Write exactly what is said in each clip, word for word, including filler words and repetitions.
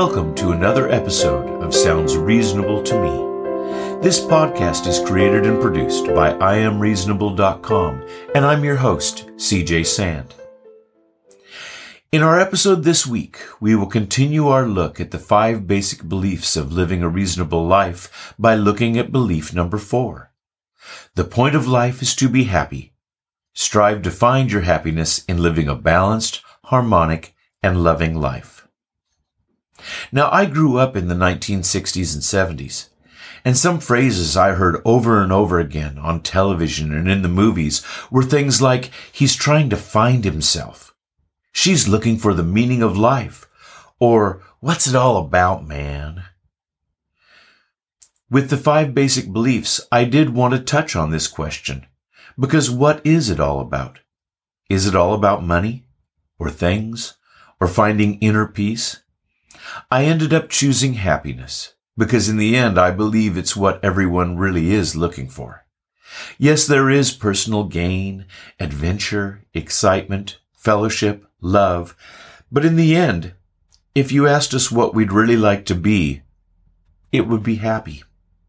Welcome to another episode of Sounds Reasonable to Me. This podcast is created and produced by I am reasonable dot com, and I'm your host, C J Sand. In our episode this week, we will continue our look at the five basic beliefs of living a reasonable life by looking at belief number four. The point of life is to be happy. Strive to find your happiness in living a balanced, harmonic, and loving life. Now, I grew up in the nineteen sixties and seventies, and some phrases I heard over and over again on television and in the movies were things like, he's trying to find himself, she's looking for the meaning of life, or what's it all about, man? With the five basic beliefs, I did want to touch on this question, because what is it all about? Is it all about money, or things, or finding inner peace? I ended up choosing happiness, because in the end I believe it's what everyone really is looking for. Yes, there is personal gain, adventure, excitement, fellowship, love, but in the end, if you asked us what we'd really like to be, it would be happy.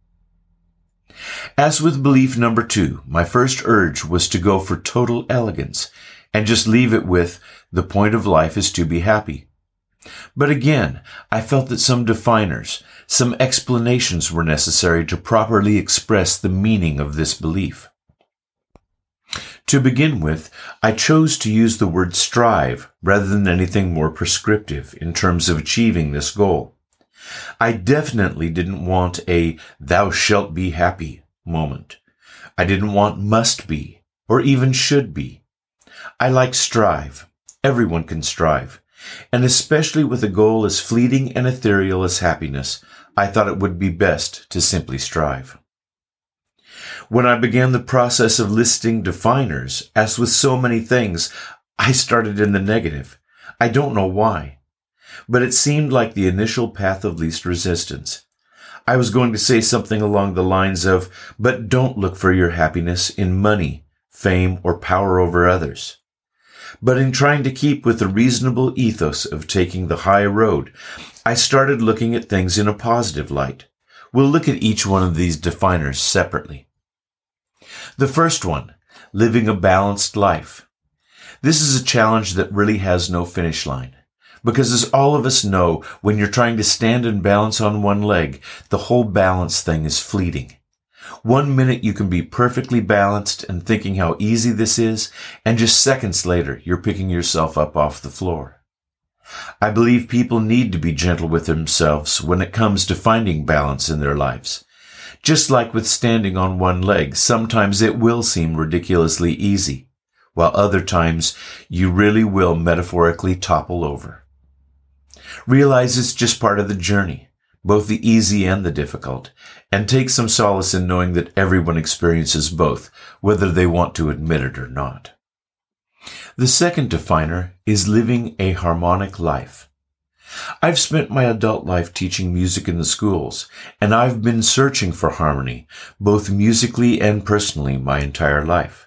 As with belief number two, my first urge was to go for total elegance and just leave it with, the point of life is to be happy. But again, I felt that some definers, some explanations were necessary to properly express the meaning of this belief. To begin with, I chose to use the word strive rather than anything more prescriptive in terms of achieving this goal. I definitely didn't want a thou shalt be happy moment. I didn't want must be or even should be. I like strive. Everyone can strive. And especially with a goal as fleeting and ethereal as happiness, I thought it would be best to simply strive. When I began the process of listing definers, as with so many things, I started in the negative. I don't know why, but it seemed like the initial path of least resistance. I was going to say something along the lines of, but don't look for your happiness in money, fame, or power over others. But in trying to keep with the reasonable ethos of taking the high road, I started looking at things in a positive light. We'll look at each one of these definers separately. The first one, living a balanced life. This is a challenge that really has no finish line. Because as all of us know, when you're trying to stand and balance on one leg, the whole balance thing is fleeting. One minute you can be perfectly balanced and thinking how easy this is, and just seconds later you're picking yourself up off the floor. I believe people need to be gentle with themselves when it comes to finding balance in their lives. Just like with standing on one leg, sometimes it will seem ridiculously easy, while other times you really will metaphorically topple over. Realize it's just part of the journey, both the easy and the difficult, and take some solace in knowing that everyone experiences both, whether they want to admit it or not. The second definer is living a harmonic life. I've spent my adult life teaching music in the schools, and I've been searching for harmony, both musically and personally, my entire life.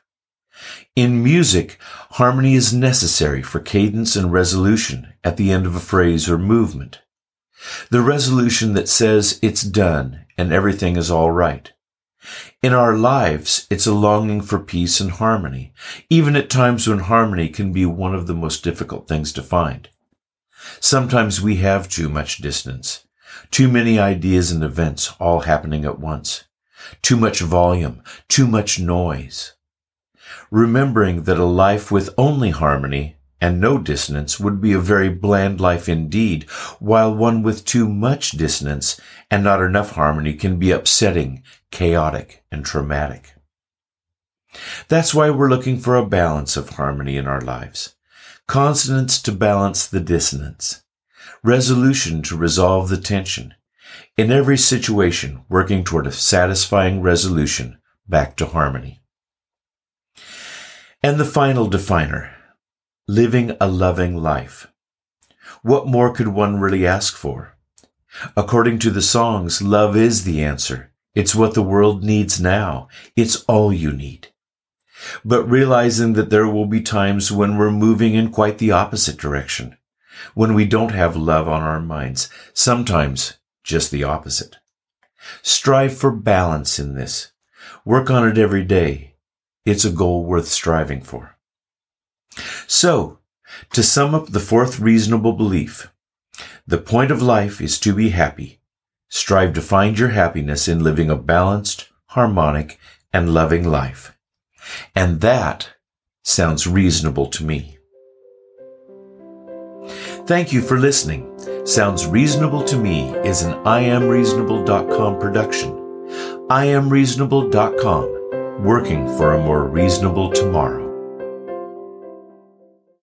In music, harmony is necessary for cadence and resolution at the end of a phrase or movement. The resolution that says it's done and everything is all right. In our lives, it's a longing for peace and harmony, even at times when harmony can be one of the most difficult things to find. Sometimes we have too much dissonance, too many ideas and events all happening at once, too much volume, too much noise. Remembering that a life with only harmony and no dissonance would be a very bland life indeed, while one with too much dissonance and not enough harmony can be upsetting, chaotic, and traumatic. That's why we're looking for a balance of harmony in our lives. Consonance to balance the dissonance. Resolution to resolve the tension. In every situation, working toward a satisfying resolution back to harmony. And the final definer. Living a loving life. What more could one really ask for? According to the songs, love is the answer. It's what the world needs now. It's all you need. But realizing that there will be times when we're moving in quite the opposite direction, when we don't have love on our minds, sometimes just the opposite. Strive for balance in this. Work on it every day. It's a goal worth striving for. So, to sum up the fourth reasonable belief, the point of life is to be happy. Strive to find your happiness in living a balanced, harmonic, and loving life. And that sounds reasonable to me. Thank you for listening. Sounds Reasonable to Me is an I am reasonable dot com production. I am reasonable dot com, working for a more reasonable tomorrow.